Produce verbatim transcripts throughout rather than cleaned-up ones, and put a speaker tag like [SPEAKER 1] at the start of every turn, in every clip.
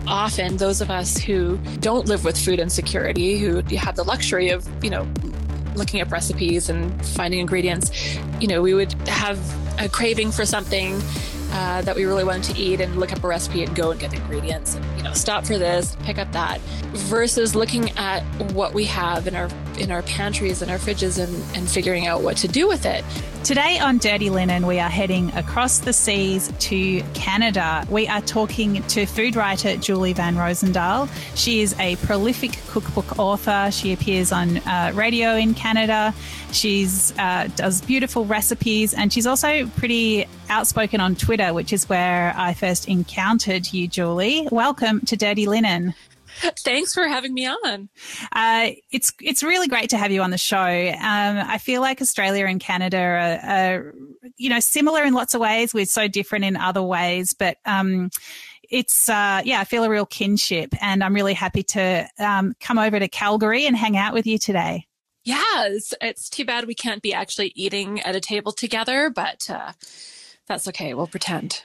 [SPEAKER 1] often those of us who don't live with food insecurity, who have the luxury of, you know, looking up recipes and finding ingredients, you know, we would have a craving for something uh, that we really wanted to eat and look up a recipe and go and get the ingredients and, you know, stop for this, pick up that, versus looking at what we have in our in our pantries and our fridges and, and figuring out what to do with it.
[SPEAKER 2] Today on Dirty Linen, we are heading across the seas to Canada. We are talking to food writer Julie Van Rosendaal. She is a prolific cookbook author. She appears on uh, radio in Canada. She's uh, does beautiful recipes, and she's also pretty outspoken on Twitter, which is where I first encountered you, Julie. Welcome to Dirty Linen.
[SPEAKER 1] Thanks for having me on.
[SPEAKER 2] Uh, it's it's really great to have you on the show. Um, I feel like Australia and Canada are, are, you know, similar in lots of ways. We're so different in other ways, but um, it's uh, yeah, I feel a real kinship, and I'm really happy to um, come over to Calgary and hang out with you today.
[SPEAKER 1] Yeah, it's, it's too bad we can't be actually eating at a table together, but uh, that's okay. We'll pretend.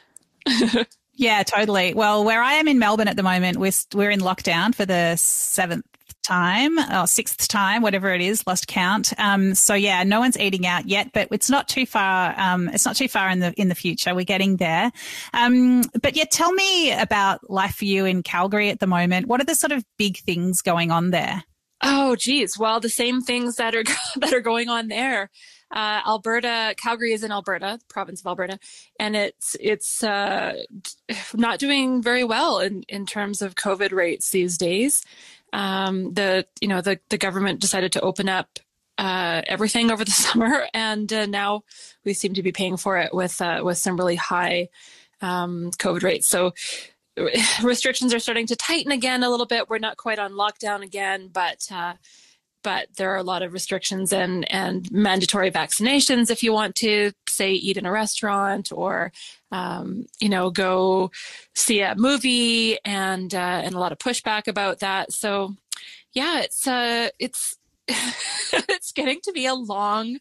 [SPEAKER 2] Yeah, totally. Well, where I am in Melbourne at the moment, we're, we're in lockdown for the seventh time or sixth time, whatever it is, lost count. Um, so yeah, no one's eating out yet, but it's not too far. Um, it's not too far in the in the future. We're getting there. Um, but yeah, tell me about life for you in Calgary at the moment. What are the sort of big things going on there?
[SPEAKER 1] Oh, geez. Well, the same things that are that are going on there. Uh, Alberta, Calgary is in Alberta, the province of Alberta, and it's it's uh, not doing very well in, in terms of COVID rates these days. Um, the you know the the government decided to open up uh, everything over the summer, and uh, now we seem to be paying for it with uh, with some really high um, COVID rates. So restrictions are starting to tighten again a little bit. We're not quite on lockdown again, but uh, but there are a lot of restrictions and, and mandatory vaccinations if you want to, say, eat in a restaurant or, um, you know, go see a movie, and uh, and a lot of pushback about that. So, yeah, it's uh, it's it's getting to be a long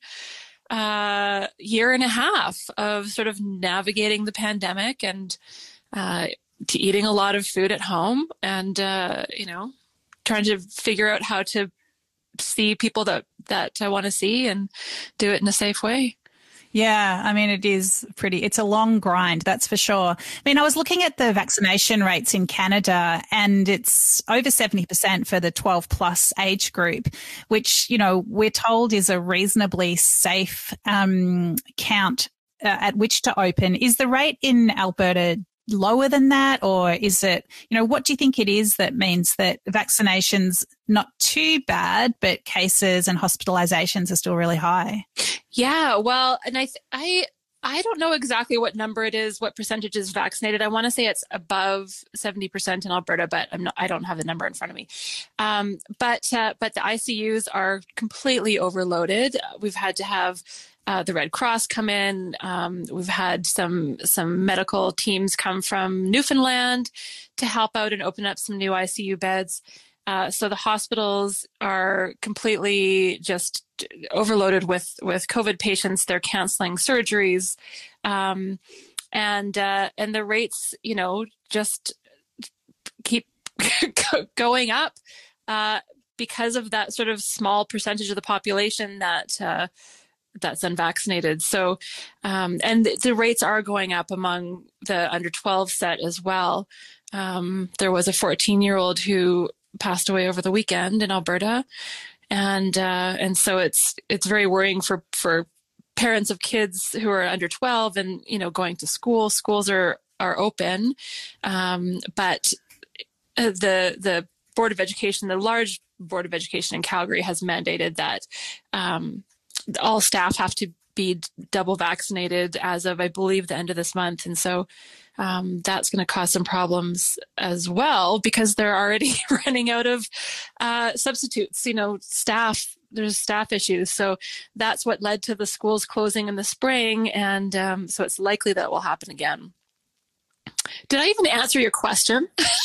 [SPEAKER 1] uh, year and a half of sort of navigating the pandemic and uh, to eating a lot of food at home, and uh, you know, trying to figure out how to see people that, that I want to see and do it in a safe way.
[SPEAKER 2] Yeah, I mean, it is pretty, it's a long grind, that's for sure. I mean, I was looking at the vaccination rates in Canada, and it's over seventy percent for the twelve plus age group, which, you know, we're told is a reasonably safe um, count uh, at which to open. Is the rate in Alberta lower than that, or is it, you know, what do you think it is that means that vaccinations not too bad, but cases and hospitalizations are still really high?
[SPEAKER 1] Yeah, well, and I th- I I don't know exactly what number it is, what percentage is vaccinated. I want to say it's above seventy percent in Alberta, but I'm not, I don't have the number in front of me. Um, but uh, but the I C Us are completely overloaded. We've had to have Uh, the Red Cross come in. Um, we've had some some medical teams come from Newfoundland to help out and open up some new I C U beds. Uh, so the hospitals are completely just overloaded with, with COVID patients. They're canceling surgeries, um, and uh, and the rates, you know, just keep going up uh, because of that sort of small percentage of the population that. Uh, that's unvaccinated. So, um, and the, the rates are going up among the under twelve set as well. Um, there was a fourteen year old who passed away over the weekend in Alberta. And, uh, and so it's, it's very worrying for, for parents of kids who are under twelve and, you know, going to school. Schools are, are open. Um, but the, the Board of Education, the large Board of Education in Calgary has mandated that, um, all staff have to be double vaccinated as of, I believe, the end of this month. And so um, that's going to cause some problems as well, because they're already running out of uh, substitutes, you know, staff. There's staff issues. So that's what led to the schools closing in the spring. And um, so it's likely that will happen again. Did I even answer your question?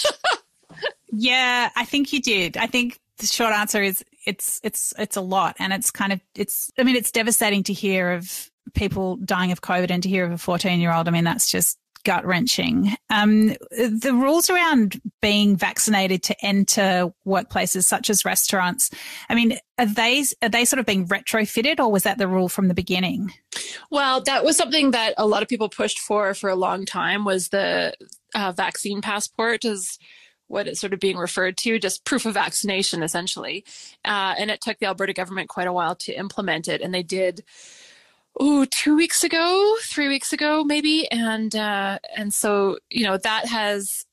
[SPEAKER 2] Yeah, I think you did. I think the short answer is it's it's it's a lot, and it's kind of it's I mean, it's devastating to hear of people dying of COVID and to hear of a fourteen year old. I mean, that's just gut wrenching. Um, the rules around being vaccinated to enter workplaces such as restaurants, I mean, are they, are they sort of being retrofitted, or was that the rule from the beginning?
[SPEAKER 1] Well, that was something that a lot of people pushed for for a long time, was the uh, vaccine passport, is what it's sort of being referred to, just proof of vaccination, essentially. Uh, and it took the Alberta government quite a while to implement it. And they did, oh, two weeks ago, three weeks ago, maybe. And, uh, and so, you know, that has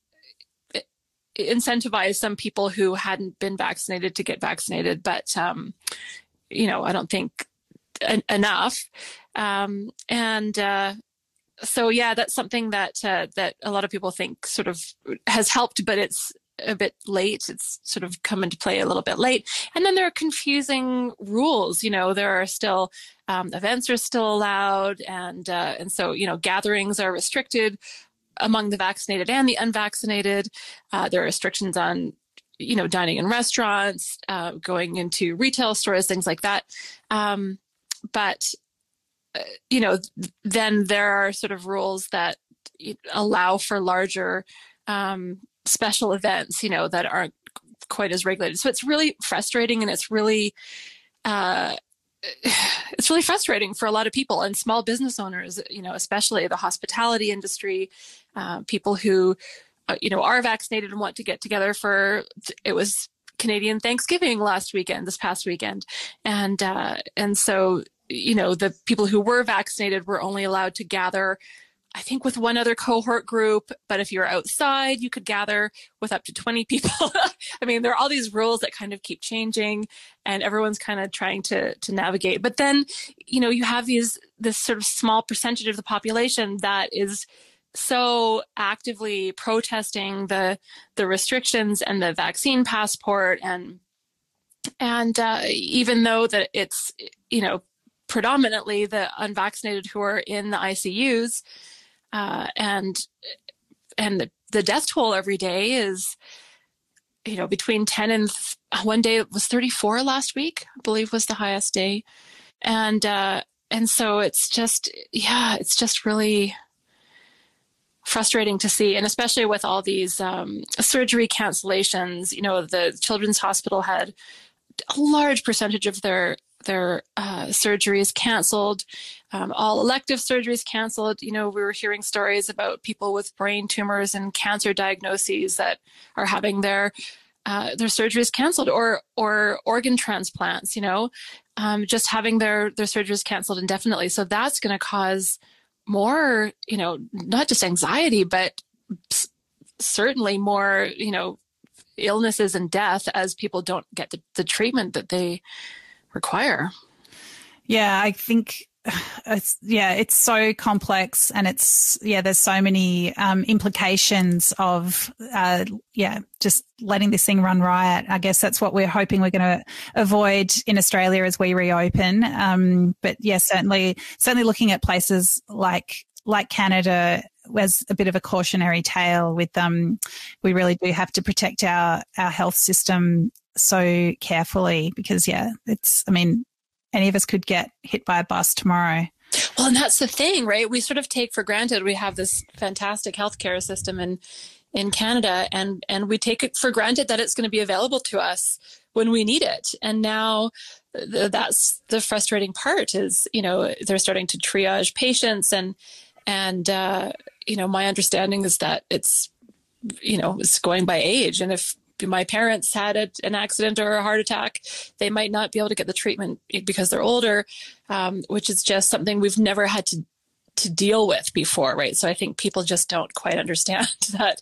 [SPEAKER 1] incentivized some people who hadn't been vaccinated to get vaccinated. But, um, you know, I don't think en- enough. Um, and, uh, So yeah, that's something that uh, that a lot of people think sort of has helped, but it's a bit late. It's sort of come into play a little bit late. And then there are confusing rules. You know, there are still um, events are still allowed, and uh, and so you know gatherings are restricted among the vaccinated and the unvaccinated. Uh, there are restrictions on you know dining in restaurants, uh, going into retail stores, things like that. Um, but you know, then there are sort of rules that allow for larger um, special events, you know, that aren't quite as regulated. So it's really frustrating, and it's really, uh, it's really frustrating for a lot of people and small business owners, you know, especially the hospitality industry, uh, people who, uh, you know, are vaccinated and want to get together for, it was Canadian Thanksgiving last weekend, this past weekend. And, uh, and so, you know, the people who were vaccinated were only allowed to gather, I think, with one other cohort group. But if you're outside, you could gather with up to twenty people. I mean, there are all these rules that kind of keep changing, and everyone's kind of trying to to navigate. But then, you know, you have these this sort of small percentage of the population that is so actively protesting the the restrictions and the vaccine passport, and and uh, even though that it's, you know, predominantly the unvaccinated who are in the I C Us, uh, and and the, the death toll every day is, you know, between ten and th- one day it was thirty-four last week, I believe was the highest day, and uh, and so it's just yeah, it's just really frustrating to see, and especially with all these um, surgery cancellations. You know, the Children's Hospital had a large percentage of their their uh, surgeries canceled, um, all elective surgeries canceled. You know, we were hearing stories about people with brain tumors and cancer diagnoses that are having their uh, their surgeries canceled, or or organ transplants. You know, um, just having their their surgeries canceled indefinitely. So that's going to cause more, you know, not just anxiety, but certainly more, you know, illnesses and death as people don't get the, the treatment that they require.
[SPEAKER 2] Yeah, I think it's, yeah, it's so complex, and it's, yeah, there's so many um, implications of, uh, yeah, just letting this thing run riot. I guess that's what we're hoping we're going to avoid in Australia as we reopen. Um, but yeah, certainly, certainly looking at places like, like Canada was a bit of a cautionary tale with, um, we really do have to protect our, our health system so carefully, because yeah, it's, I mean, any of us could get hit by a bus tomorrow.
[SPEAKER 1] Well, and that's the thing, right? We sort of take for granted we have this fantastic healthcare system in in Canada, and and we take it for granted that it's going to be available to us when we need it. And now th- that's the frustrating part is, you know, they're starting to triage patients, and and uh, you know, my understanding is that it's, you know, it's going by age, and if my parents had a, an accident or a heart attack, they might not be able to get the treatment because they're older, um, which is just something we've never had to to deal with before, right? So I think people just don't quite understand that.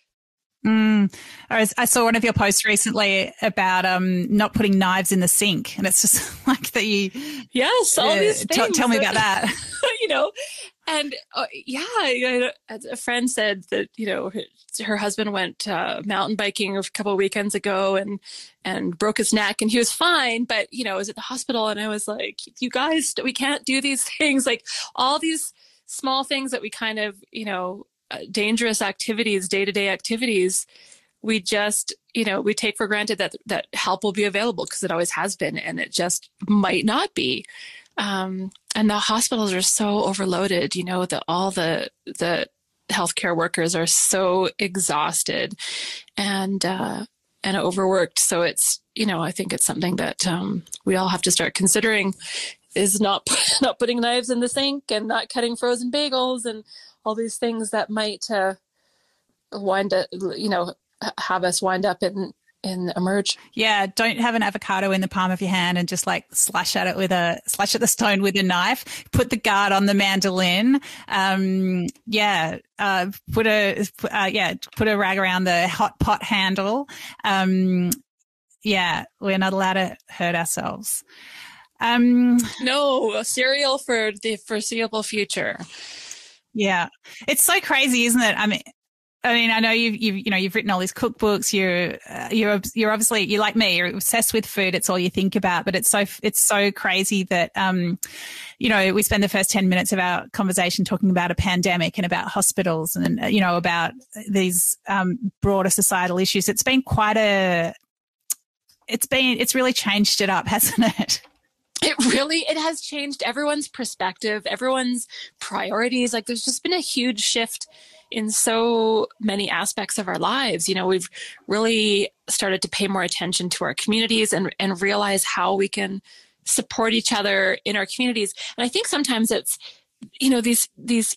[SPEAKER 2] Mm. I, was, I saw one of your posts recently about um, not putting knives in the sink, and it's just like that you.
[SPEAKER 1] Yes, all uh, these things.
[SPEAKER 2] T- tell me about that.
[SPEAKER 1] You know, and uh, yeah, you know, a friend said that, you know, her, her husband went uh, mountain biking a couple of weekends ago and and broke his neck, and he was fine, but you know, was at the hospital, and I was like, you guys, we can't do these things, like all these small things that we kind of, you know. Uh, dangerous activities, day-to-day activities, we just, you know, we take for granted that that help will be available because it always has been, and it just might not be. Um, and the hospitals are so overloaded, you know, that all the the healthcare workers are so exhausted and uh, and overworked. So it's, you know, I think it's something that um, we all have to start considering, is not not putting knives in the sink and not cutting frozen bagels and all these things that might uh, wind up, you know, have us wind up in in emerge.
[SPEAKER 2] Yeah, don't have an avocado in the palm of your hand and just like slash at it with a slash at the stone with a knife. Put the guard on the mandolin. Um, yeah, uh, put a uh, yeah put a rag around the hot pot handle. Um, yeah, we're not allowed to hurt ourselves. Um,
[SPEAKER 1] no, cereal for the foreseeable future.
[SPEAKER 2] Yeah, it's so crazy, isn't it? I mean. I mean, I know you've, you've, you know, you've written all these cookbooks. You're, uh, you're, you're obviously, you're like me. You're obsessed with food. It's all you think about. But it's so, it's so crazy that, um, you know, we spend the first ten minutes of our conversation talking about a pandemic and about hospitals and, you know, about these um, broader societal issues. It's been quite a, it's been, it's really changed it up, hasn't it?
[SPEAKER 1] It really, it has changed everyone's perspective, everyone's priorities. Like there's just been a huge shift in so many aspects of our lives. You know, we've really started to pay more attention to our communities and, and realize how we can support each other in our communities. And I think sometimes it's, you know, these, these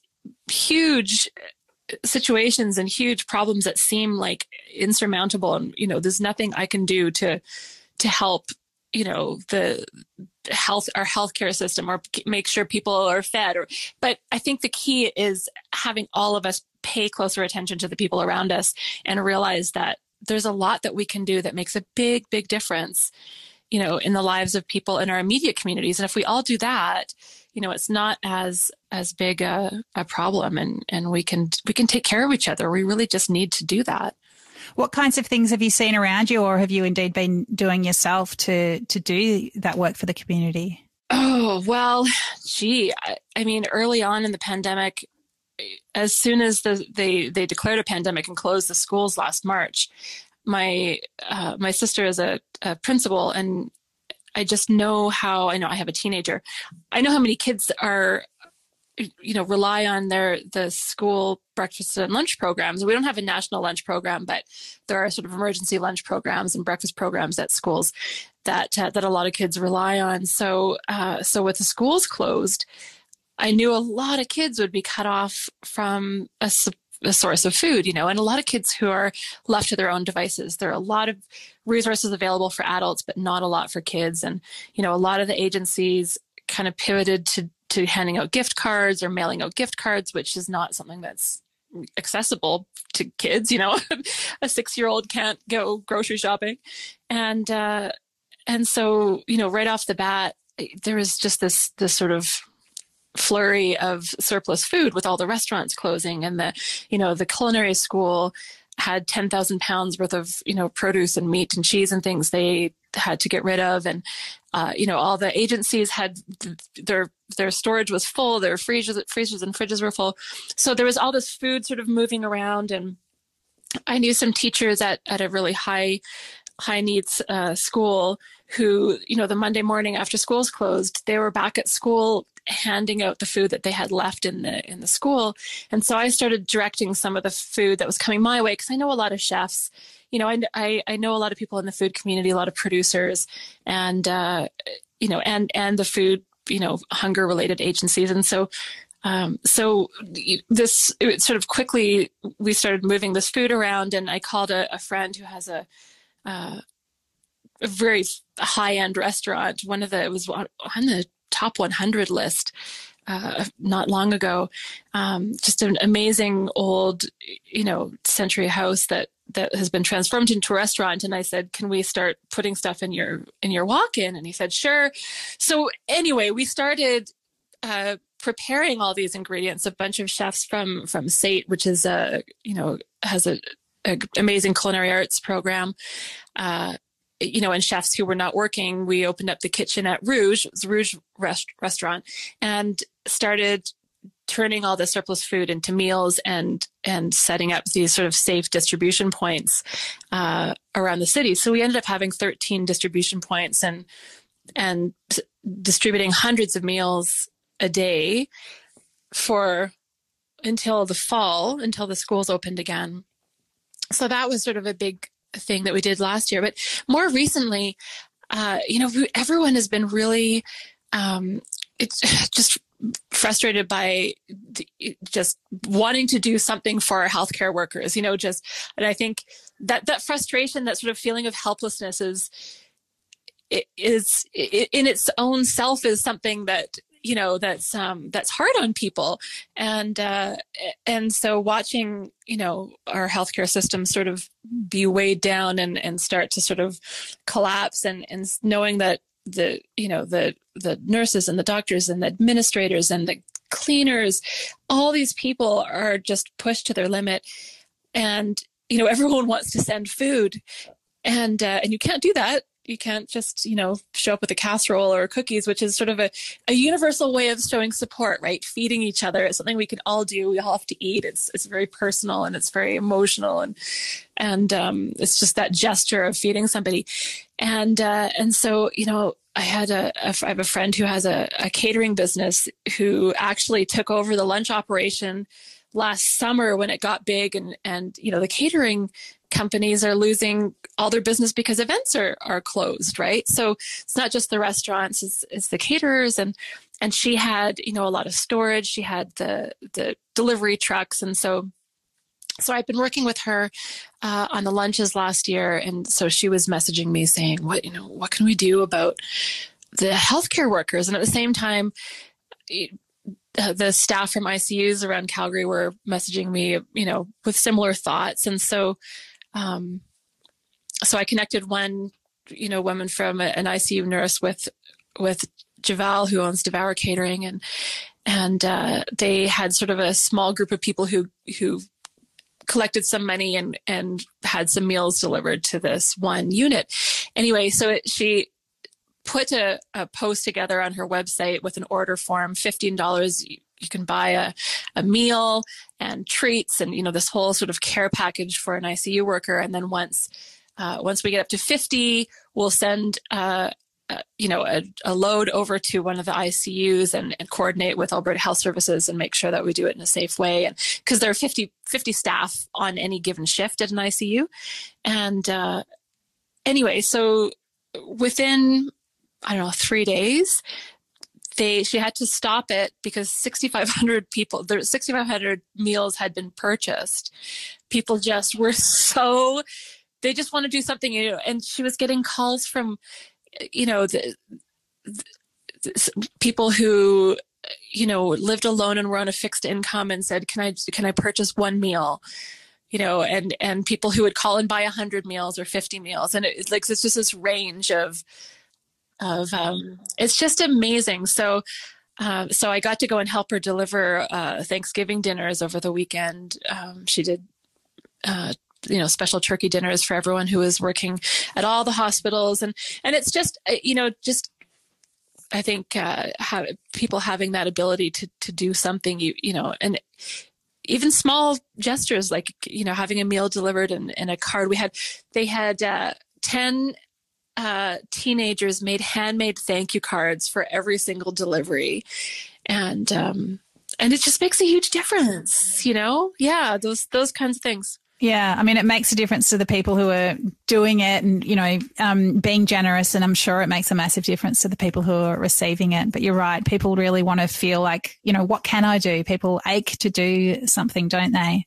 [SPEAKER 1] huge situations and huge problems that seem like insurmountable. And, you know, there's nothing I can do to, to help, you know, the health, our healthcare system, or make sure people are fed. Or, but I think the key is having all of us pay closer attention to the people around us and realize that there's a lot that we can do that makes a big, big difference, you know, in the lives of people in our immediate communities. And if we all do that, you know, it's not as, as big a, a problem, and, and we can, we can take care of each other. We really just need to do that.
[SPEAKER 2] What kinds of things have you seen around you, or have you indeed been doing yourself to, to do that work for the community?
[SPEAKER 1] Oh, well, gee, I, I mean, early on in the pandemic, as soon as the, they, they declared a pandemic and closed the schools last March, my, uh, my sister is a, a principal, and I just know how, I know I have a teenager. I know how many kids are, you know, rely on their, the school breakfast and lunch programs. We don't have a national lunch program, but there are sort of emergency lunch programs and breakfast programs at schools that, uh, that a lot of kids rely on. So, uh, so with the schools closed, I knew a lot of kids would be cut off from a, a source of food, you know, and a lot of kids who are left to their own devices. There are a lot of resources available for adults, but not a lot for kids. And, you know, a lot of the agencies kind of pivoted to, to handing out gift cards or mailing out gift cards, which is not something that's accessible to kids. You know, a six-year-old can't go grocery shopping. And, uh, and so, you know, right off the bat, there was just this, this sort of flurry of surplus food with all the restaurants closing, and the, you know, the culinary school had ten thousand pounds worth of, you know, produce and meat and cheese and things they had to get rid of. And, uh, you know, all the agencies had their, their storage was full, their freezers, freezers and fridges were full. So there was all this food sort of moving around. And I knew some teachers at, at a really high, high needs uh, school who, you know, the Monday morning after schools closed, they were back at school handing out the food that they had left in the in the school. And so I started directing some of the food that was coming my way, because I know a lot of chefs, you know, I, I, I know a lot of people in the food community, a lot of producers, and, uh, you know, and, and the food, you know, hunger related agencies. And so, um, so this, it sort of quickly, we started moving this food around, and I called a, a friend who has a, uh, a very high-end restaurant. One of the, it was on the top one hundred list uh, not long ago. Um, just an amazing old, you know, century house that that has been transformed into a restaurant. And I said, can we start putting stuff in your in your walk-in? And he said, sure. So anyway, we started uh, preparing all these ingredients. A bunch of chefs from from S A T, which is a, you know, has a, a amazing culinary arts program. Uh, you know, and chefs who were not working, we opened up the kitchen at Rouge, it was a Rouge rest- restaurant, and started turning all the surplus food into meals and and setting up these sort of safe distribution points uh, around the city. So we ended up having thirteen distribution points and and distributing hundreds of meals a day for until the fall, until the schools opened again. So that was sort of a big thing that we did last year. But more recently, uh, you know, everyone has been really um, it's just frustrated by the, just wanting to do something for our healthcare workers, you know, just, and I think that that frustration, that sort of feeling of helplessness is, it is it, in its own self is something that, you know, that's, um, that's hard on people. And, uh, and so watching, you know, our healthcare system sort of be weighed down and, and start to sort of collapse, and, and knowing that the, you know, the, the nurses and the doctors and the administrators and the cleaners, all these people are just pushed to their limit. And, you know, everyone wants to send food, and, uh, and you can't do that. You can't just, you know, show up with a casserole or cookies, which is sort of a, a universal way of showing support, right? Feeding each other is something we can all do. We all have to eat. It's it's very personal and it's very emotional, and and um, it's just that gesture of feeding somebody. And uh, and so, you know, I had a, a I have a friend who has a, a catering business who actually took over the lunch operation last summer when it got big, and and you know, the catering companies are losing all their business because events are, are closed, right? So it's not just the restaurants, it's, it's the caterers. And, and she had, you know, a lot of storage. She had the, the delivery trucks. And so, so I've been working with her uh, on the lunches last year. And so she was messaging me saying, what, you know, what can we do about the healthcare workers? And at the same time, it, uh, the staff from I C Us around Calgary were messaging me, you know, with similar thoughts. And so, Um, so I connected one, you know, woman from a, an I C U nurse with, with Javal, who owns Devour Catering. And, and, uh, they had sort of a small group of people who, who collected some money and, and had some meals delivered to this one unit. Anyway, so it, she put a, a post together on her website with an order form, fifteen dollars. You can buy a, a meal and treats and, you know, this whole sort of care package for an I C U worker. And then once, uh, once we get up to fifty, we'll send, uh, uh, you know, a, a load over to one of the I C Us and, and coordinate with Alberta Health Services and make sure that we do it in a safe way. And because there are fifty, fifty staff on any given shift at an I C U. And, uh, anyway, so within, I don't know, three days, They, she had to stop it because sixty-five hundred people, there sixty-five hundred meals had been purchased. People just were so, they just want to do something, you know, and she was getting calls from, you know, the, the people who, you know, lived alone and were on a fixed income and said, can I, can I purchase one meal? You know, and, and people who would call and buy a hundred meals or fifty meals. And it, it's like, it's just this range of, of um it's just amazing. So um so I got to go and help her deliver uh Thanksgiving dinners over the weekend. Um she did uh you know special turkey dinners for everyone who was working at all the hospitals, and and it's just uh, you know just I think uh have people having that ability to to do something, you you know and even small gestures like, you know, having a meal delivered and, and a card. We had they had uh ten Uh, teenagers made handmade thank you cards for every single delivery. And, um, and it just makes a huge difference, you know? Yeah. Those, those kinds of things.
[SPEAKER 2] Yeah. I mean, it makes a difference to the people who are doing it and, you know, um, being generous. And I'm sure it makes a massive difference to the people who are receiving it. But you're right. People really want to feel like, you know, what can I do? People ache to do something, don't they?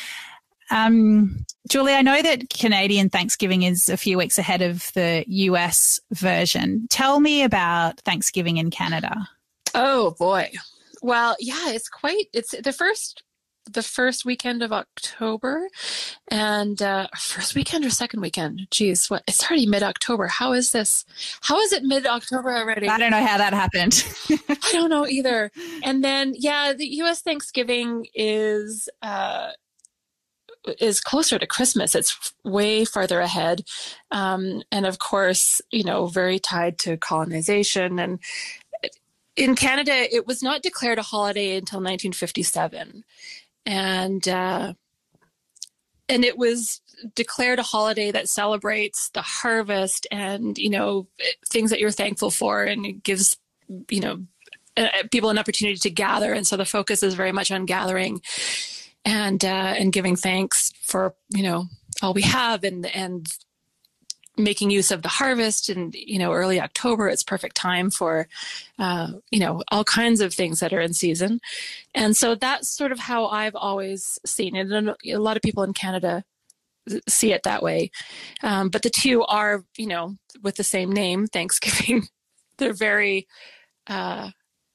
[SPEAKER 2] Um, Julie, I know that Canadian Thanksgiving is a few weeks ahead of the U S version. Tell me about Thanksgiving in Canada.
[SPEAKER 1] Oh boy. Well, yeah, it's quite, it's the first, the first weekend of October, and, uh, first weekend or second weekend. Geez, what, it's already mid-October. How is this? How is it mid-October already?
[SPEAKER 2] I don't know how that happened.
[SPEAKER 1] I don't know either. And then, yeah, the U S Thanksgiving is, uh, is closer to Christmas. It's way farther ahead. Um, and of course, you know, very tied to colonization. And in Canada, it was not declared a holiday until nineteen fifty-seven. And, uh, and it was declared a holiday that celebrates the harvest and, you know, things that you're thankful for. And it gives, you know, uh, people an opportunity to gather. And so the focus is very much on gathering and, uh, and giving thanks for, you know, all we have, and, and making use of the harvest. And, you know, early October, it's perfect time for, uh, you know, all kinds of things that are in season. And so that's sort of how I've always seen it. And a lot of people in Canada see it that way. Um, but the two are, you know, with the same name, Thanksgiving, they're very, uh,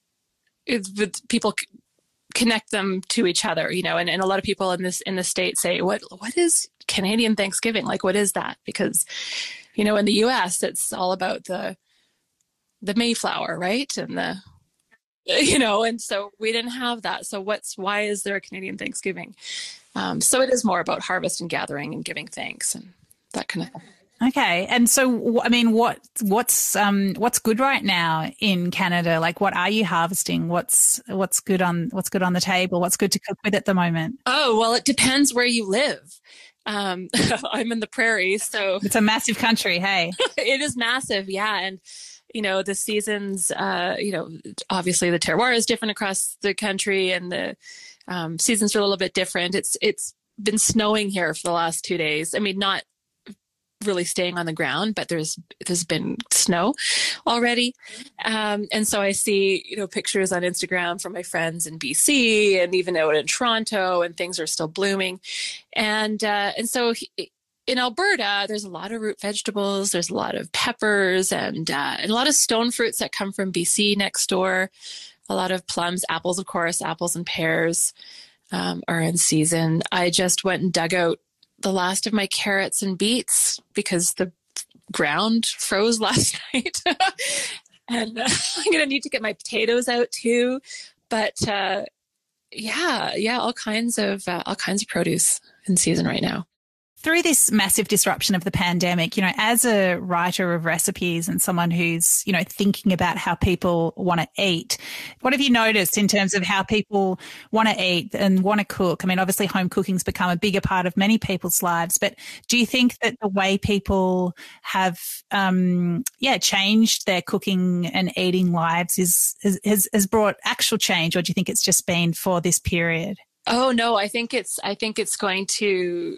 [SPEAKER 1] it's with people c- connect them to each other, you know, and, and a lot of people in this, in the States say, what, what is Canadian Thanksgiving? Like, what is that? Because, you know, in the U S it's all about the, the Mayflower, right? And the, you know, and so we didn't have that. So what's, why is there a Canadian Thanksgiving? Um, so it is more about harvest and gathering and giving thanks and that kind of thing.
[SPEAKER 2] Okay. And so, I mean, what, what's, um, what's good right now in Canada? Like, what are you harvesting? What's, what's good on, what's good on the table? What's good to cook with at the moment?
[SPEAKER 1] Oh, well, it depends where you live. Um, I'm in the prairies, so
[SPEAKER 2] it's a massive country. Hey,
[SPEAKER 1] it is massive. Yeah. And, you know, the seasons, uh, you know, obviously the terroir is different across the country, and the, um, seasons are a little bit different. It's, it's been snowing here for the last two days. I mean, not really staying on the ground, but there's there's been snow already, um, and so I see, you know, pictures on Instagram from my friends in B C and even out in Toronto, and things are still blooming, and uh, and so he, in Alberta, there's a lot of root vegetables, there's a lot of peppers, and uh, and a lot of stone fruits that come from B C next door, a lot of plums, apples, of course, apples and pears um, are in season. I just went and dug out the last of my carrots and beets because the ground froze last night. And uh, I'm going to need to get my potatoes out too. But uh, yeah, yeah, all kinds of, uh, all kinds of produce in season right now.
[SPEAKER 2] Through this massive disruption of the pandemic, you know, as a writer of recipes and someone who's, you know, thinking about how people want to eat, what have you noticed in terms of how people want to eat and want to cook? I mean, obviously home cooking's become a bigger part of many people's lives, but do you think that the way people have, um, yeah, changed their cooking and eating lives is, is has, has brought actual change, or do you think it's just been for this period?
[SPEAKER 1] Oh, no, I think it's, I think it's going to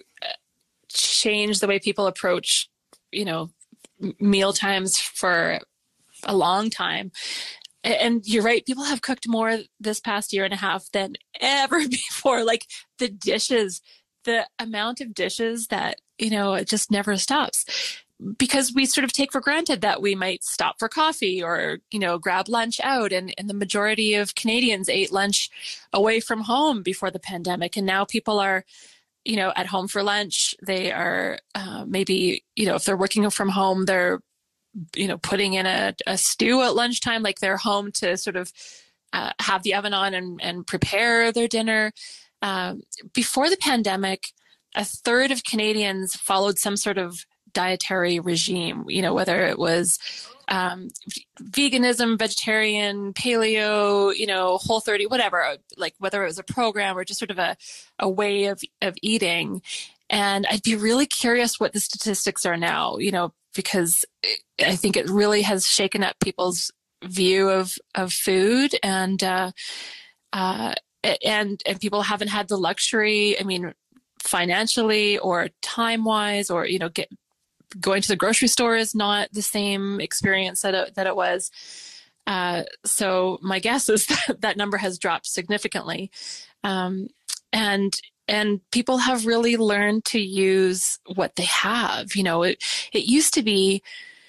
[SPEAKER 1] change the way people approach, you know, meal times for a long time. And you're right, people have cooked more this past year and a half than ever before. Like the dishes, the amount of dishes that, you know, it just never stops, because we sort of take for granted that we might stop for coffee or, you know, grab lunch out. And, and the majority of Canadians ate lunch away from home before the pandemic. And now people are, you know, at home for lunch. They are uh, maybe, you know, if they're working from home, they're, you know, putting in a, a stew at lunchtime, like they're home to sort of uh, have the oven on and, and prepare their dinner. Um, before the pandemic, a third of Canadians followed some sort of dietary regime, you know, whether it was um, veganism, vegetarian, paleo, you know, Whole thirty, whatever, like whether it was a program or just sort of a, a way of, of eating. And I'd be really curious what the statistics are now, you know, because I think it really has shaken up people's view of, of food, and, uh, uh, and, and people haven't had the luxury, I mean, financially or time wise, or, you know, get, going to the grocery store is not the same experience that it, that it was. Uh, so my guess is that that number has dropped significantly. Um, and, and people have really learned to use what they have. You know, it, it used to be,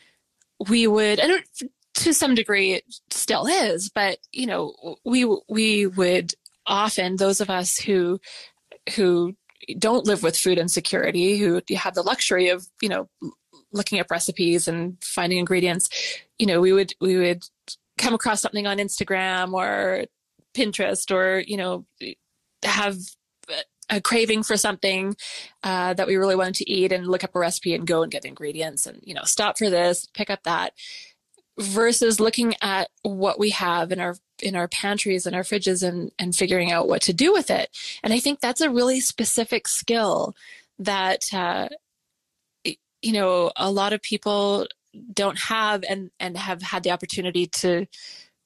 [SPEAKER 1] we would, I don't, to some degree it still is, but, you know, we, we would often, those of us who, who don't live with food insecurity, who have the luxury of, you know, looking up recipes and finding ingredients, you know, we would, we would come across something on Instagram or Pinterest, or, you know, have a craving for something uh, that we really wanted to eat, and look up a recipe and go and get the ingredients and, you know, stop for this, pick up that, versus looking at what we have in our in our pantries and our fridges, and and figuring out what to do with it. And I think that's a really specific skill that uh, you know, a lot of people don't have, and and have had the opportunity to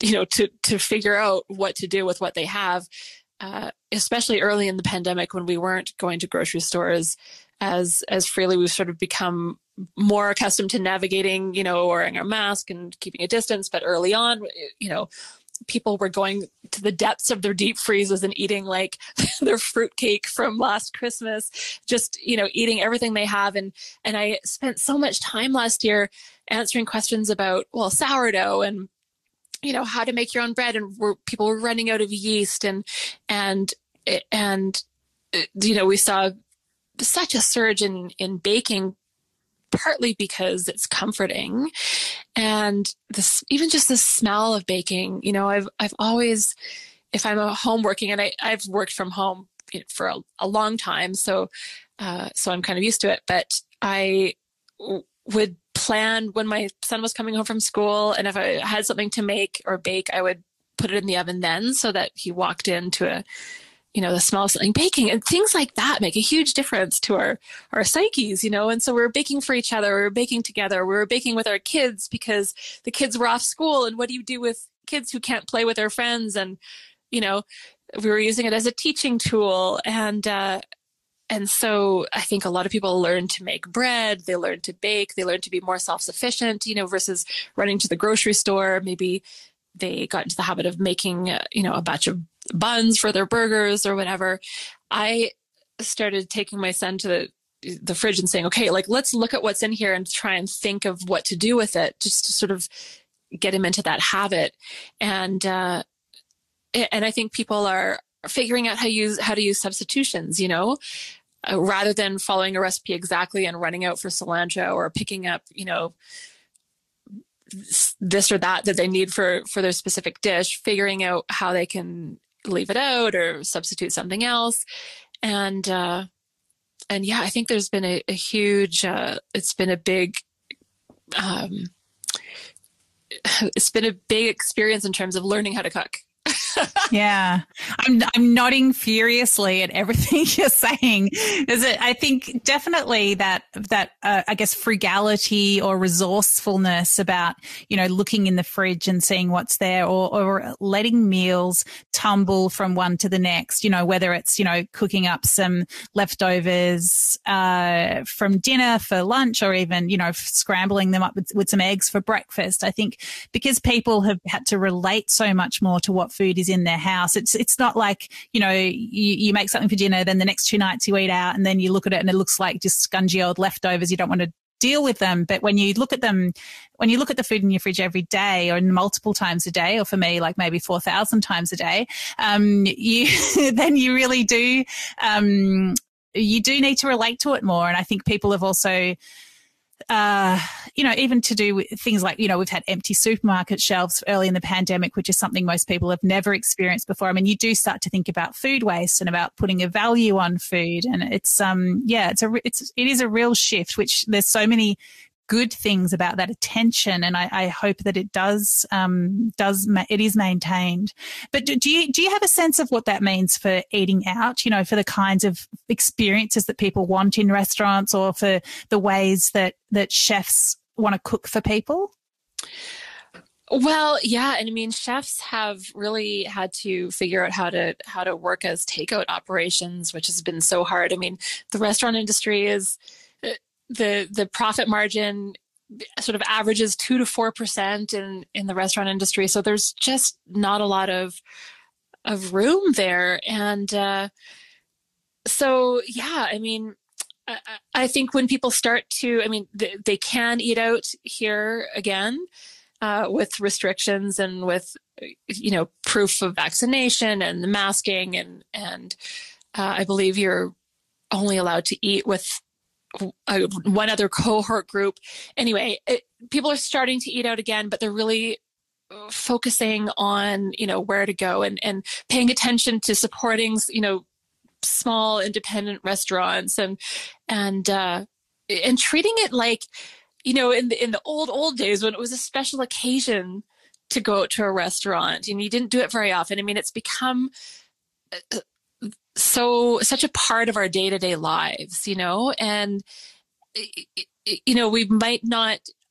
[SPEAKER 1] you know, to, to figure out what to do with what they have, uh, especially early in the pandemic when we weren't going to grocery stores as, as freely. We've sort of become more accustomed to navigating, you know, wearing a mask and keeping a distance. But early on, you know, people were going to the depths of their deep freezes and eating like their fruitcake from last Christmas, just, you know, eating everything they have. And, and I spent so much time last year answering questions about, well, sourdough and, you know, how to make your own bread. And we're, people were running out of yeast and, and, and, you know, we saw such a surge in, in baking, partly because it's comforting. And this, even just the smell of baking, you know, I've, I've always, if I'm at home working, and I, I've worked from home for a, a long time. So, uh, so I'm kind of used to it, but I w- would plan when my son was coming home from school. And if I had something to make or bake, I would put it in the oven then so that he walked into a, you know, the smell of something baking, and things like that make a huge difference to our, our psyches, you know? And so we were baking for each other. We were baking together. We were baking with our kids because the kids were off school. And what do you do with kids who can't play with their friends? And, you know, we were using it as a teaching tool. And, uh, and so I think a lot of people learn to make bread. They learn to bake. They learn to be more self-sufficient, you know, versus running to the grocery store. Maybe they got into the habit of making, uh, you know, a batch of buns for their burgers or whatever. I started taking my son to the, the fridge and saying, okay, like, let's look at what's in here and try and think of what to do with it, just to sort of get him into that habit. And, uh, and I think people are figuring out how to use, how to use substitutions, you know, uh, rather than following a recipe exactly and running out for cilantro or picking up, you know, this or that that they need for, for their specific dish, figuring out how they can leave it out or substitute something else. And, uh, and yeah, I think there's been a, a huge, uh, it's been a big, um, it's been a big experience in terms of learning how to cook.
[SPEAKER 2] Yeah, I'm I'm nodding furiously at everything you're saying. Is it? I think definitely that that uh, I guess frugality or resourcefulness about, you know, looking in the fridge and seeing what's there, or or letting meals tumble from one to the next. You know, whether it's, you know, cooking up some leftovers uh, from dinner for lunch, or even, you know, scrambling them up with, with some eggs for breakfast. I think because people have had to relate so much more to what food is in their house. It's it's not like, you know, you, you make something for dinner, then the next two nights you eat out, and then you look at it and it looks like just scungy old leftovers. You don't want to deal with them. But when you look at them, when you look at the food in your fridge every day, or multiple times a day, or for me, like maybe four thousand times a day, um, you then you really do, um, you do need to relate to it more. And I think people have also, Uh, you know, even to do with things like, you know, we've had empty supermarket shelves early in the pandemic, which is something most people have never experienced before. I mean, you do start to think about food waste and about putting a value on food. And it's, um, yeah, it's a, it's, it is a real shift, which there's so many good things about that attention. And I, I hope that it does, um, does, ma- it is maintained. But do, do you, do you have a sense of what that means for eating out, you know, for the kinds of experiences that people want in restaurants, or for the ways that, that chefs want to cook for people?
[SPEAKER 1] Well, yeah. And I mean, chefs have really had to figure out how to, how to work as takeout operations, which has been so hard. I mean, the restaurant industry is, the the profit margin sort of averages two to four percent in in the restaurant industry. So there's just not a lot of of room there. And uh, so yeah, I mean, I, I think when people start to, I mean, they, they can eat out here again uh, with restrictions and with, you know, proof of vaccination and the masking, and and uh, I believe you're only allowed to eat with Uh, one other cohort group. Anyway, it, people are starting to eat out again, but they're really focusing on, you know, where to go, and, and paying attention to supporting, you know, small independent restaurants, and, and, uh, and treating it like, you know, in the, in the old, old days when it was a special occasion to go out to a restaurant and you didn't do it very often. I mean, it's become uh, so such a part of our day-to-day lives, you know, and, you know, we might not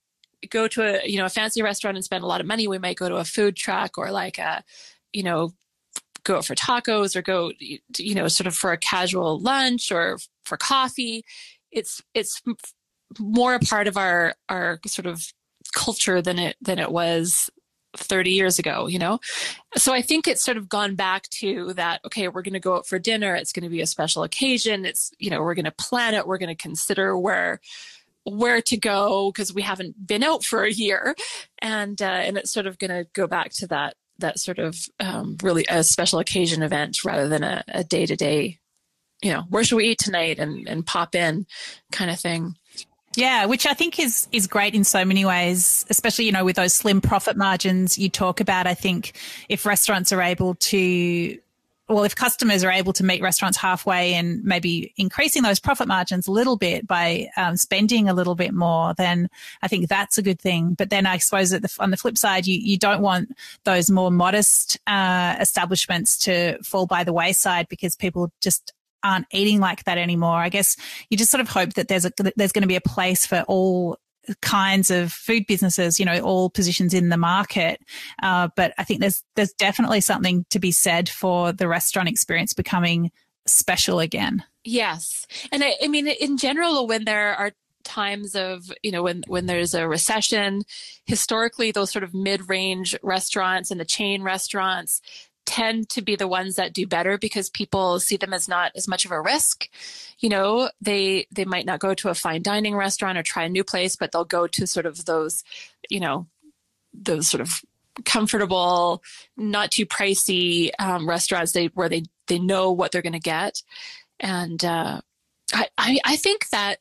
[SPEAKER 1] go to a, you know, a fancy restaurant and spend a lot of money. We might go to a food truck or like a, you know, go out for tacos or go, you know, sort of for a casual lunch or for coffee. It's, it's more a part of our, our sort of culture than it, than it was thirty years ago, you know? So I think it's sort of gone back to that, okay, we're going to go out for dinner. It's going to be a special occasion. It's, you know, we're going to plan it. We're going to consider where, where to go because we haven't been out for a year. And, uh, and it's sort of going to go back to that, that sort of um, really a special occasion event rather than a, a day-to-day, you know, where should we eat tonight and, and pop in kind of thing.
[SPEAKER 2] Yeah, which I think is is great in so many ways, especially, you know, with those slim profit margins you talk about. I think if restaurants are able to, well, if customers are able to meet restaurants halfway and maybe increasing those profit margins a little bit by um, spending a little bit more, then I think that's a good thing. But then I suppose that the, on the flip side, you, you don't want those more modest uh, establishments to fall by the wayside because people just aren't eating like that anymore. I guess you just sort of hope that there's a, there's going to be a place for all kinds of food businesses, you know, all positions in the market. Uh, but I think there's there's definitely something to be said for the restaurant experience becoming special again.
[SPEAKER 1] Yes. And I, I mean, in general, when there are times of, you know, when, when there's a recession, historically, those sort of mid-range restaurants and the chain restaurants tend to be the ones that do better because people see them as not as much of a risk. You know, they they might not go to a fine dining restaurant or try a new place, but they'll go to sort of those, you know, those sort of comfortable, not too pricey um, restaurants they where they they know what they're going to get. And uh, I, I I think that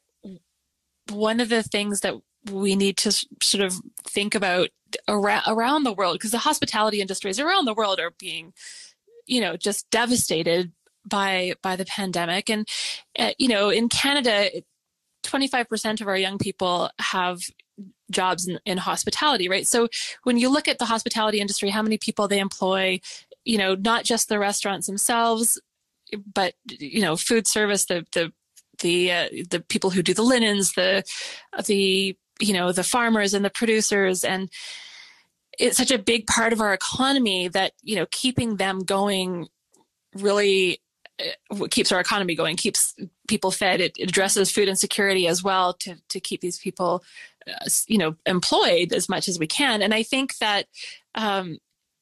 [SPEAKER 1] one of the things that we need to sort of think about around, around the world, because the hospitality industries around the world are being, you know, just devastated by by the pandemic. And, uh, you know, in Canada, twenty-five percent of our young people have jobs in, in hospitality, right? So when you look at the hospitality industry, how many people they employ, you know, not just the restaurants themselves, but, you know, food service, the, the, the, uh, the people who do the linens, the, the, you know, the farmers and the producers. And it's such a big part of our economy that, you know, keeping them going really uh, keeps our economy going, keeps people fed. It, it addresses food insecurity as well to, to keep these people, uh, you know, employed as much as we can. And I think that um,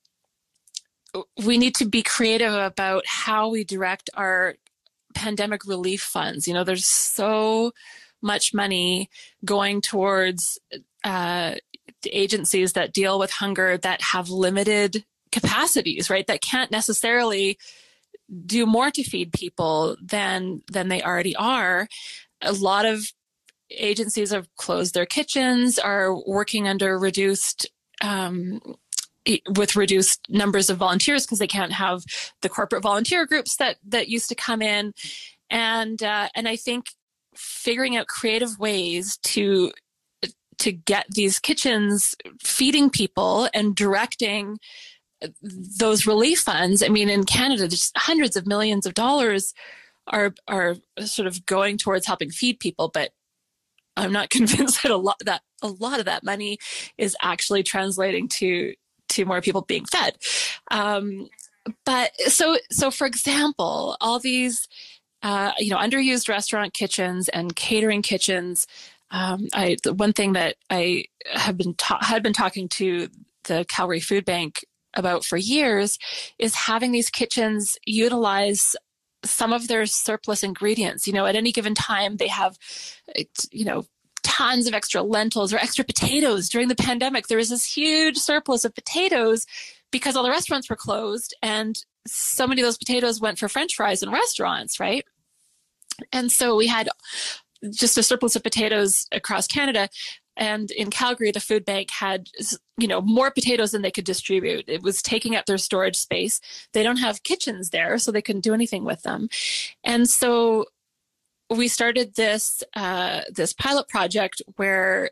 [SPEAKER 1] we need to be creative about how we direct our pandemic relief funds. You know, there's so much money going towards uh, the agencies that deal with hunger that have limited capacities, right? That can't necessarily do more to feed people than than they already are. A lot of agencies have closed their kitchens, are working under reduced um, with reduced numbers of volunteers because they can't have the corporate volunteer groups that that used to come in, and uh, and I think figuring out creative ways to to get these kitchens feeding people and directing those relief funds. I mean, in Canada, just hundreds of millions of dollars are are sort of going towards helping feed people, but I'm not convinced that a lot that a lot of that money is actually translating to to more people being fed. Um, but so so for example, all these uh, you know underused restaurant kitchens and catering kitchens. Um, I the one thing that I have been ta- had been talking to the Calgary Food Bank about for years is having these kitchens utilize some of their surplus ingredients. You know, at any given time, they have, you know, tons of extra lentils or extra potatoes. During the pandemic, there was this huge surplus of potatoes because all the restaurants were closed, and so many of those potatoes went for French fries in restaurants, right? And so we had just a surplus of potatoes across Canada. And in Calgary, the food bank had, you know, more potatoes than they could distribute. It was taking up their storage space. They don't have kitchens there, so they couldn't do anything with them. And so we started this uh, this pilot project where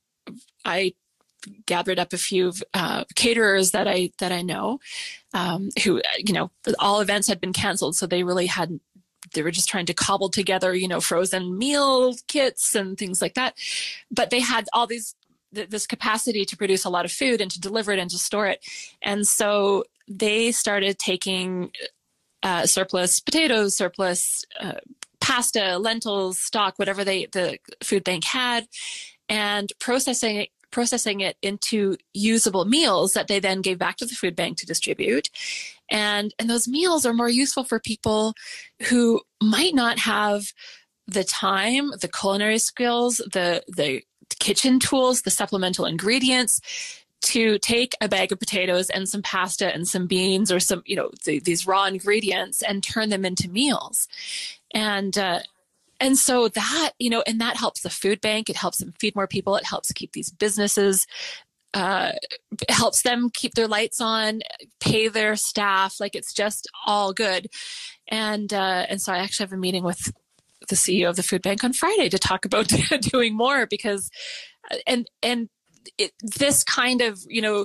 [SPEAKER 1] I gathered up a few uh, caterers that I that I know, um, who, you know, all events had been canceled, so they really hadn't. They were just trying to cobble together, you know, frozen meal kits and things like that. But they had all these th- this capacity to produce a lot of food and to deliver it and to store it. And so they started taking uh, surplus potatoes, surplus uh, pasta, lentils, stock, whatever they the food bank had, and processing it, processing it into usable meals that they then gave back to the food bank to distribute. And and those meals are more useful for people who might not have the time, the culinary skills, the the kitchen tools, the supplemental ingredients to take a bag of potatoes and some pasta and some beans or some, you know, the, these raw ingredients and turn them into meals. And, uh, and so that, you know, and that helps the food bank. It helps them feed more people. It helps keep these businesses, uh, helps them keep their lights on, pay their staff. Like, it's just all good. And, uh, and so I actually have a meeting with the C E O of the food bank on Friday to talk about doing more, because, and, and, It, this kind of, you know,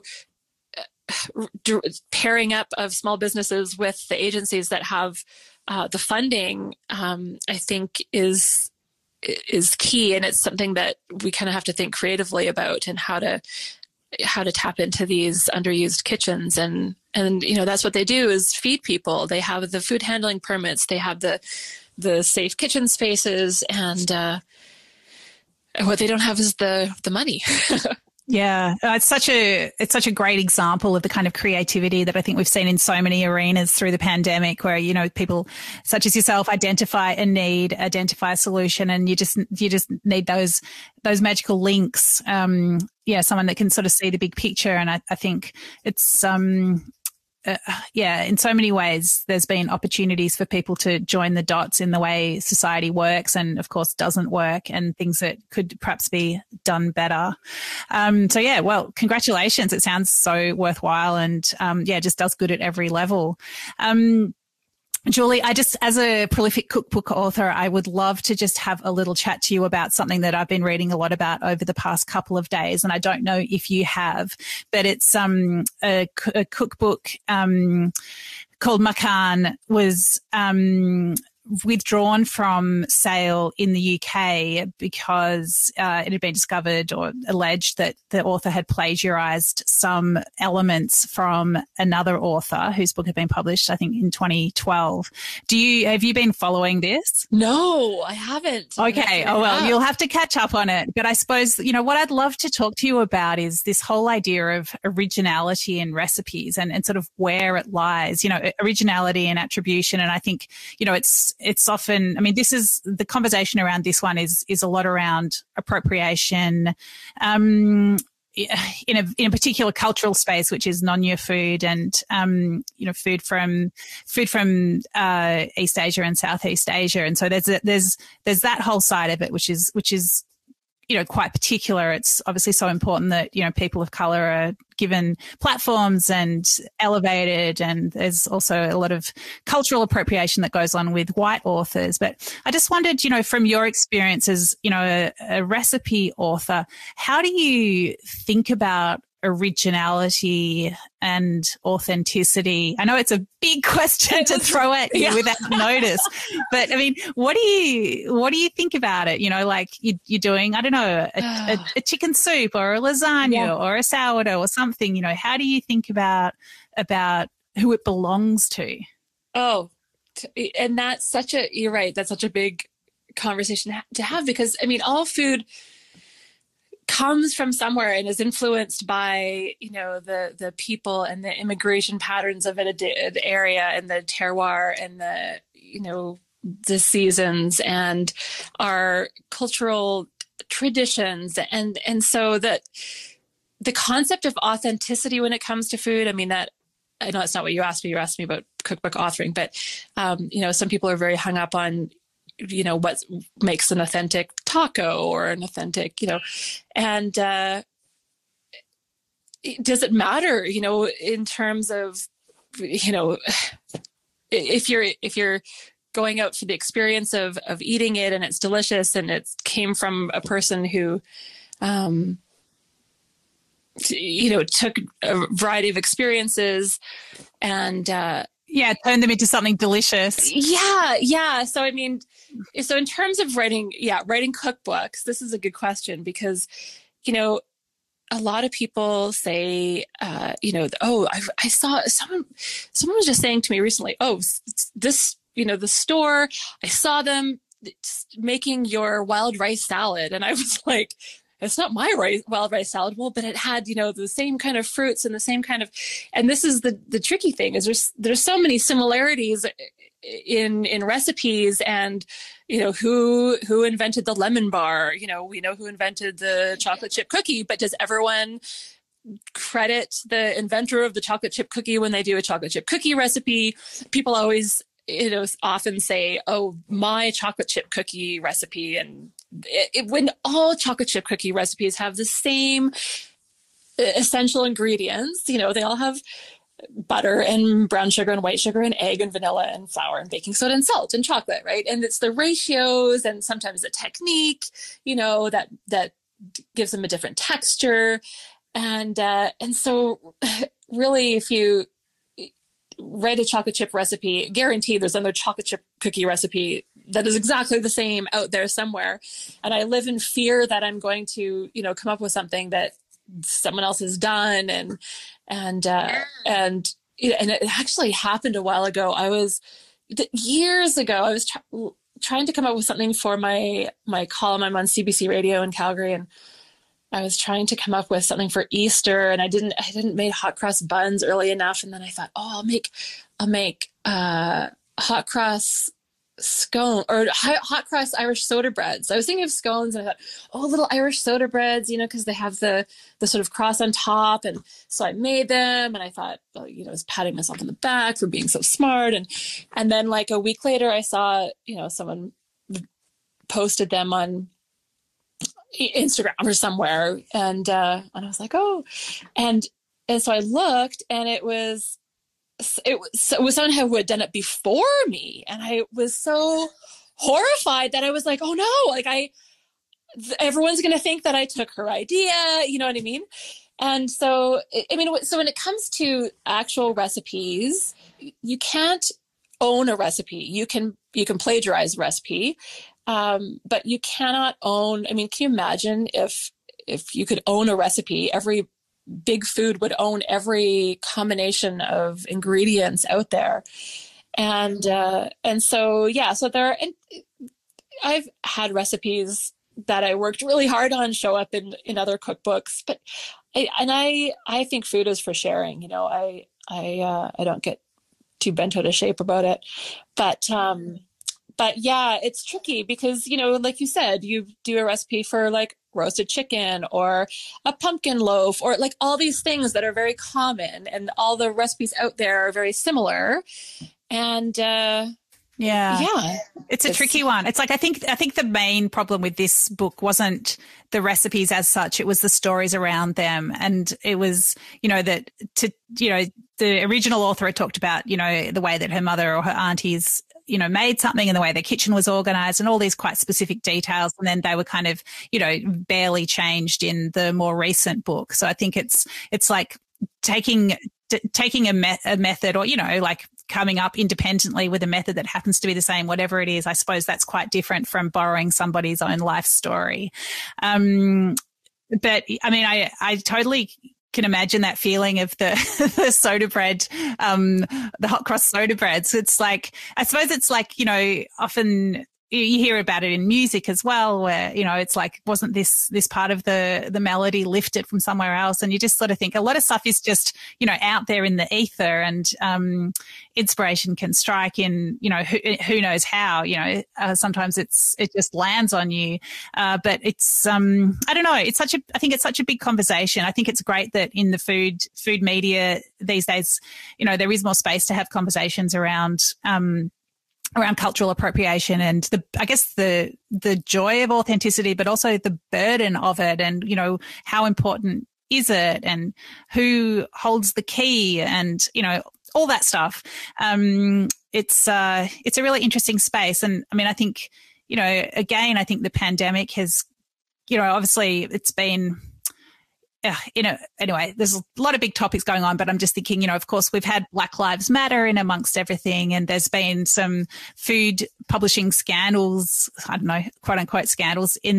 [SPEAKER 1] d- pairing up of small businesses with the agencies that have uh, the funding, um, I think is is key, and it's something that we kind of have to think creatively about, and how to how to tap into these underused kitchens. And and you know, that's what they do, is feed people. They have the food handling permits, they have the the safe kitchen spaces, and uh, what they don't have is the the money.
[SPEAKER 2] Yeah, uh, it's such a it's such a great example of the kind of creativity that I think we've seen in so many arenas through the pandemic, where, you know, people such as yourself identify a need, identify a solution, and you just you just need those those magical links. Um, yeah, someone that can sort of see the big picture, and I, I think it's um. Uh, yeah, in so many ways, there's been opportunities for people to join the dots in the way society works and, of course, doesn't work, and things that could perhaps be done better. Um, so, yeah, well, congratulations. It sounds so worthwhile, and, um, yeah, just does good at every level. Um, Julie, I just, as a prolific cookbook author, I would love to just have a little chat to you about something that I've been reading a lot about over the past couple of days. And I don't know if you have, but it's um, a, a cookbook um, called Makan, was um, withdrawn from sale in the U K because uh, it had been discovered or alleged that the author had plagiarized some elements from another author whose book had been published, I think, in twenty twelve. Do you have you been following this?
[SPEAKER 1] No, I haven't.
[SPEAKER 2] Okay. Oh, well, you'll have to catch up on it. But I suppose, you know, what I'd love to talk to you about is this whole idea of originality in recipes, and, and sort of where it lies, you know, originality and attribution. And I think, you know, it's, it's often, I mean, this is the conversation around this one is, is a lot around appropriation, um, in a, in a particular cultural space, which is non-your food, and, um, you know, food from, food from, uh, East Asia and Southeast Asia. And so there's, a, there's, there's that whole side of it, which is, which is, you know, quite particular. It's obviously so important that, you know, people of color are given platforms and elevated. And there's also a lot of cultural appropriation that goes on with white authors. But I just wondered, you know, from your experience as, you know, a, a recipe author, how do you think about originality and authenticity? I know it's a big question to throw at you yeah. without notice, but I mean, what do you what do you think about it? You know, like you, you're doing, I don't know, a, a, a chicken soup or a lasagna yeah. or a sourdough or something. You know, how do you think about about who it belongs to?
[SPEAKER 1] Oh, and that's such a you're right. That's such a big conversation to have, because I mean, all food comes from somewhere and is influenced by, you know, the the people and the immigration patterns of it, the area and the terroir and the, you know, the seasons and our cultural traditions. And and so that the concept of authenticity when it comes to food, I mean, that I know it's not what you asked me. You asked me about cookbook authoring, but um, you know, some people are very hung up on, you know, what makes an authentic taco or an authentic, you know, and uh, does it matter, you know, in terms of, you know, if you're, if you're going out for the experience of, of eating it and it's delicious and it came from a person who, um, you know, took a variety of experiences and, uh,
[SPEAKER 2] yeah, turn them into something delicious.
[SPEAKER 1] Yeah, yeah. So, I mean, so in terms of writing, yeah, writing cookbooks, this is a good question because, you know, a lot of people say, uh, you know, oh, I, I saw someone, someone was just saying to me recently, oh, this, you know, the store, I saw them making your wild rice salad. And I was like, it's not my rice, wild rice salad. Well, but it had, you know, the same kind of fruits and the same kind of, and this is the, the tricky thing is there's, there's so many similarities in, in recipes and, you know, who, who invented the lemon bar, you know, we know who invented the chocolate chip cookie, but does everyone credit the inventor of the chocolate chip cookie when they do a chocolate chip cookie recipe? People always, you know, often say, oh, my chocolate chip cookie recipe. And it, it, when all chocolate chip cookie recipes have the same essential ingredients, you know, they all have butter and brown sugar and white sugar and egg and vanilla and flour and baking soda and salt and chocolate, right? And it's the ratios and sometimes the technique, you know, that, that gives them a different texture. And, uh, and so really, if you write a chocolate chip recipe, guaranteed there's another chocolate chip cookie recipe that is exactly the same out there somewhere. And I live in fear that I'm going to, you know, come up with something that someone else has done. And, and, uh, and, and it actually happened a while ago. I was years ago, I was try, trying to come up with something for my, my column. I'm on C B C Radio in Calgary, and I was trying to come up with something for Easter, and I didn't, I didn't make hot cross buns early enough. And then I thought, oh, I'll make, I'll make, uh, hot cross scone or hot, hot cross Irish soda breads. I was thinking of scones, and I thought, oh, little Irish soda breads, you know, because they have the, the sort of cross on top. And so I made them, and I thought, well, you know, I was patting myself on the back for being so smart. And, and then like a week later, I saw, you know, someone posted them on Instagram or somewhere. And, uh, and I was like, oh, and, and so I looked, and it was, it was, it was someone who had done it before me. And I was so horrified that I was like, oh no, like I, everyone's going to think that I took her idea. You know what I mean? And so, I mean, so when it comes to actual recipes, you can't own a recipe. You can, you can plagiarize a recipe. Um, but you cannot own, I mean, can you imagine if, if you could own a recipe, every big food would own every combination of ingredients out there. And, uh, and so, yeah, so there are, and I've had recipes that I worked really hard on show up in, in other cookbooks, but I, and I, I think food is for sharing, you know, I, I, uh, I don't get too bent out of shape about it, but, um, But yeah, it's tricky because, you know, like you said, you do a recipe for like roasted chicken or a pumpkin loaf or like all these things that are very common, and all the recipes out there are very similar. And uh,
[SPEAKER 2] yeah,
[SPEAKER 1] yeah,
[SPEAKER 2] it's a it's, tricky one. It's like, I think, I think the main problem with this book wasn't the recipes as such. It was the stories around them. And it was, you know, that to, you know, the original author had talked about, you know, the way that her mother or her aunties, you know, made something and the way the kitchen was organized and all these quite specific details. And then they were kind of, you know, barely changed in the more recent book. So I think it's, it's like taking, t- taking a, me- a method or, you know, like coming up independently with a method that happens to be the same, whatever it is. I suppose that's quite different from borrowing somebody's own life story. Um, but I mean, I, I totally can imagine that feeling of the, the soda bread, um, the hot cross soda breads. It's like, I suppose it's like, you know, often you hear about it in music as well, where, you know, it's like, wasn't this, this part of the, the melody lifted from somewhere else? And you just sort of think a lot of stuff is just, you know, out there in the ether, and, um, inspiration can strike in, you know, who, who knows how, you know, uh, sometimes it's, it just lands on you. Uh, but it's, um, I don't know, it's such a, I think it's such a big conversation. I think it's great that in the food, food media these days, you know, there is more space to have conversations around, um, around cultural appropriation and the, I guess the, the joy of authenticity, but also the burden of it, and, you know, how important is it, and who holds the key, and, you know, all that stuff. Um, it's, uh, it's a really interesting space. And I mean, I think, you know, again, I think the pandemic has, you know, obviously it's been, Uh, you know, anyway, there's a lot of big topics going on, but I'm just thinking, you know, of course, we've had Black Lives Matter in amongst everything, and there's been some food publishing scandals, I don't know, quote unquote scandals in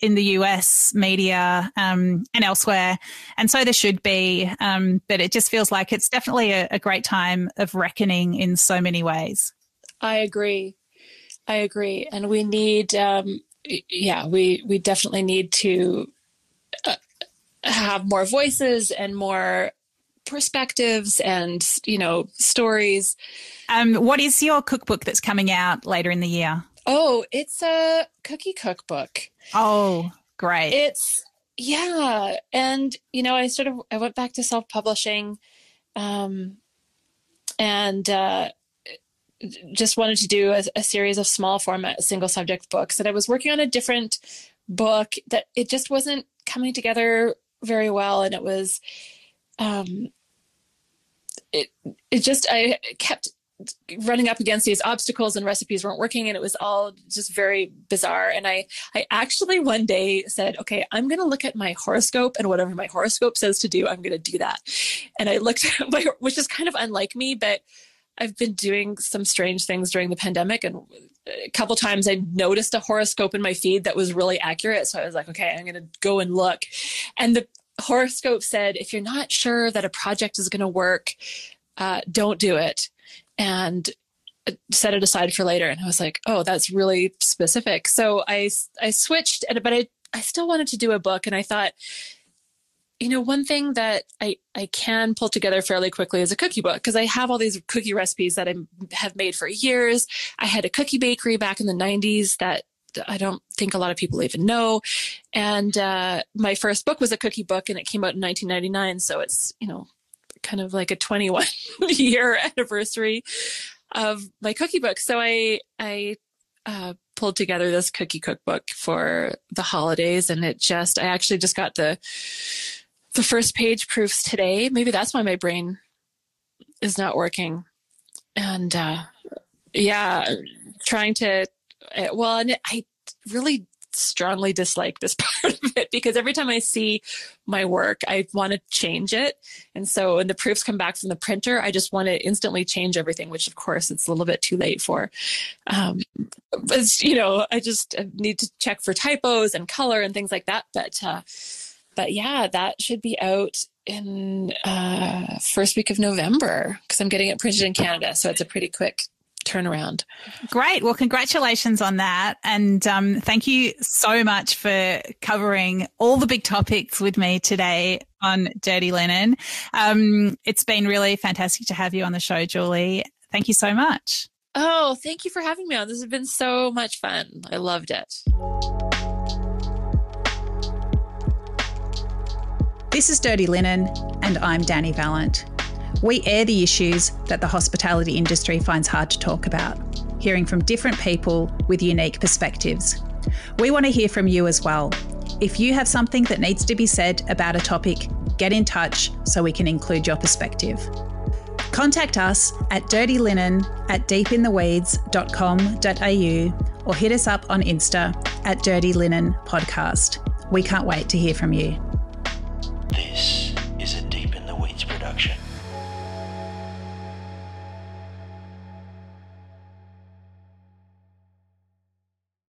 [SPEAKER 2] in the U S media um, and elsewhere. And so there should be. Um, but it just feels like it's definitely a, a great time of reckoning in so many ways.
[SPEAKER 1] I agree. I agree. And we need, um, yeah, we, we definitely need to uh, have more voices and more perspectives and, you know, stories.
[SPEAKER 2] Um, what is your cookbook that's coming out later in the year?
[SPEAKER 1] Oh, it's a cookie cookbook.
[SPEAKER 2] Oh, great.
[SPEAKER 1] It's, yeah. And, you know, I sort of, I went back to self-publishing um, and uh, just wanted to do a, a series of small format, single subject books. And I was working on a different book that it just wasn't coming together very well. And it was, um, it, it just, I kept running up against these obstacles and recipes weren't working. And it was all just very bizarre. And I, I actually one day said, okay, I'm going to look at my horoscope, and whatever my horoscope says to do, I'm going to do that. And I looked at my, which is kind of unlike me, but I've been doing some strange things during the pandemic. And a couple times I noticed a horoscope in my feed that was really accurate. So I was like, okay, I'm going to go and look. And the horoscope said, if you're not sure that a project is going to work, uh, don't do it. And set it aside for later. And I was like, oh, that's really specific. So I, I switched, but I, I still wanted to do a book. And I thought, you know, one thing that I, I can pull together fairly quickly is a cookie book, because I have all these cookie recipes that I have made for years. I had a cookie bakery back in the nineties that I don't think a lot of people even know. And uh, my first book was a cookie book, and it came out in nineteen ninety-nine. So it's, you know, kind of like a twenty-one year anniversary of my cookie book. So I, I, uh, pulled together this cookie cookbook for the holidays, and it just, I actually just got the, the first page proofs today. Maybe that's why my brain is not working. And, uh, yeah, trying to, well, and I really strongly dislike this part of it, because every time I see my work, I want to change it. And so when the proofs come back from the printer, I just want to instantly change everything, which of course it's a little bit too late for. Um, but, you know, I just need to check for typos and color and things like that. But, uh, but yeah, that should be out in uh, first week of November, because I'm getting it printed in Canada. So it's a pretty quick turnaround. Great.
[SPEAKER 2] Well, congratulations on that. And um, thank you so much for covering all the big topics with me today on Dirty Linen. Um, it's been really fantastic to have you on the show, Julie. Thank you so much.
[SPEAKER 1] Oh, thank you for having me on. This has been so much fun. I loved it.
[SPEAKER 2] This is Dirty Linen, and I'm Danny Vallant. We air the issues that the hospitality industry finds hard to talk about, hearing from different people with unique perspectives. We want to hear from you as well. If you have something that needs to be said about a topic, get in touch so we can include your perspective. Contact us at dirtylinen at deepintheweeds dot com dot a u or hit us up on Insta at Dirty Linen Podcast. We can't wait to hear from you.
[SPEAKER 3] This